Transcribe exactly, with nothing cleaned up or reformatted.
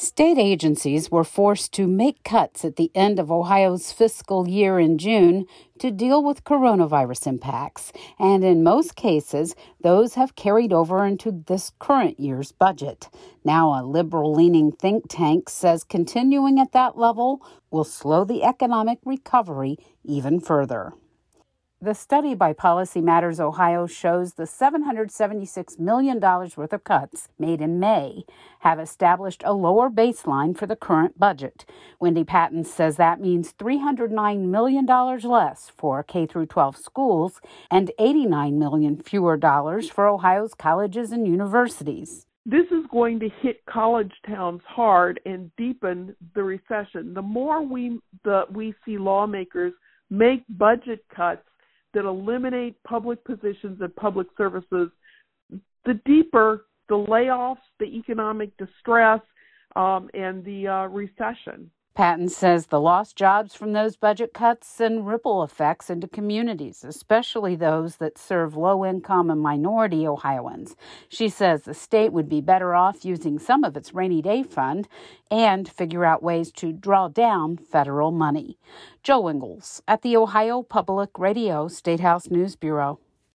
State agencies were forced to make cuts at the end of Ohio's fiscal year in June to deal with coronavirus impacts, and in most cases, those have carried over into this current year's budget. Now, a liberal-leaning think tank says continuing at that level will slow the economic recovery even further. The study by Policy Matters Ohio shows the seven hundred seventy-six million dollars worth of cuts made in May have established a lower baseline for the current budget. Wendy Patton says that means three hundred nine million dollars less for K through twelve schools and eighty-nine million dollars fewer dollars for Ohio's colleges and universities. This is going to hit college towns hard and deepen the recession. The more we the, we see lawmakers make budget cuts that eliminate public positions and public services, the deeper the layoffs, the economic distress, um, and the uh, recession. Patton says the lost jobs from those budget cuts send ripple effects into communities, especially those that serve low-income and minority Ohioans. She says the state would be better off using some of its rainy day fund and figure out ways to draw down federal money. Joe Ingles at the Ohio Public Radio Statehouse News Bureau.